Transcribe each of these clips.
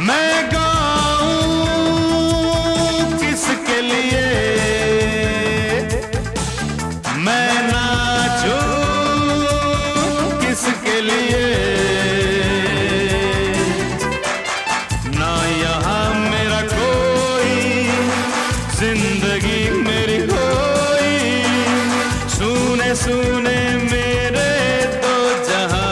मैं गाऊं किसके लिए, मैं नाचूं किसके लिए। ना यहाँ मेरा कोई, जिंदगी मेरी कोई, सुने सुने मेरे दो जहां।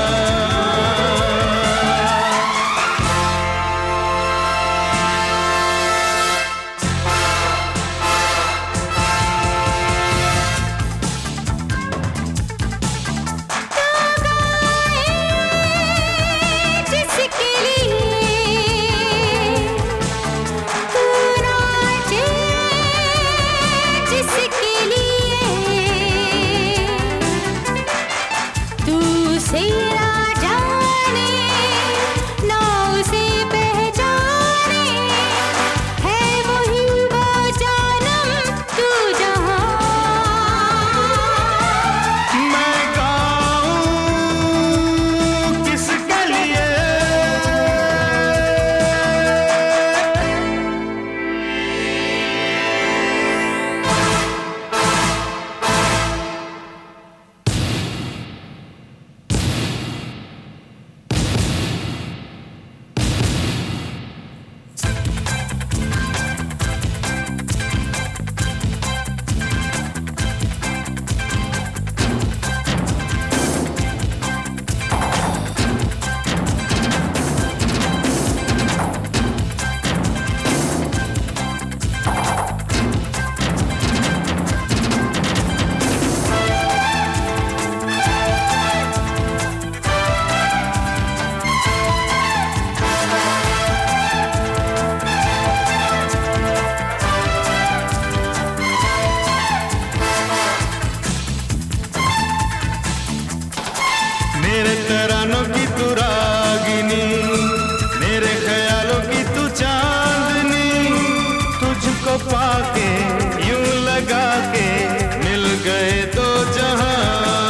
मेरे तरानों की तू रागिनी, मेरे ख्यालों की तू चांदनी। तुझको पाके यूं लगा के मिल गए दो जहां।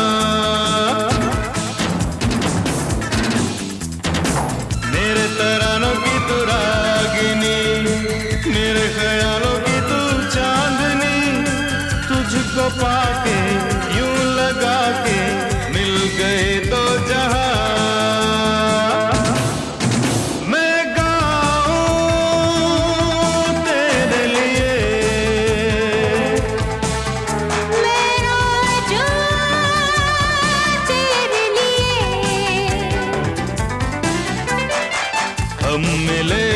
मेरे तरानों की तू रागिनी, मेरे ख्यालों की तू चांदनी। तुझको पाके यूं लगा के मिल गए दो जहां। मैं गाऊं तेरे लिए, मैं नाचूं तेरे लिए। हम मिले